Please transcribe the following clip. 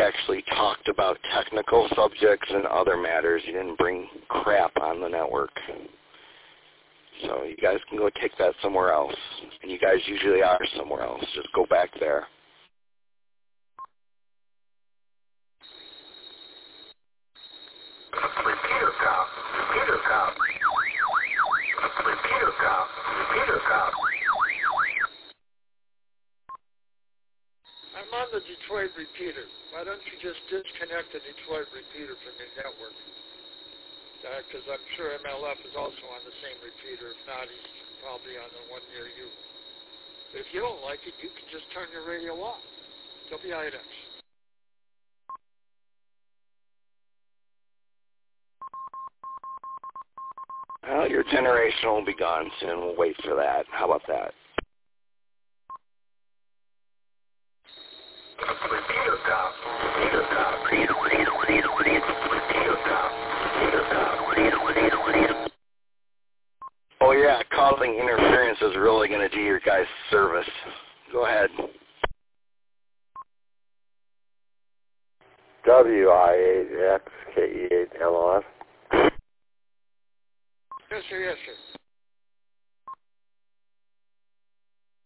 actually talked about technical subjects and other matters. You didn't bring crap on the network. So you guys can go take that somewhere else. And you guys usually are somewhere else. Just go back there. Repeater cop. Repeater cop. Repeater cop. Repeater cop. I'm on the Detroit repeater. Why don't you just disconnect the Detroit repeater from your network? Because I'm sure MLF is also on the same repeater. If not, he's probably on the one near you. But if you don't like it, you can just turn your radio off. WINX. Well, your generation will be gone soon. We'll wait for that. How about that? Repeater cop. Repeater cop. Repeater cop. Oh, yeah, causing interference is really going to do your guys' service. Go ahead. WI8XKE8LOS. Yes, sir. Yes, sir.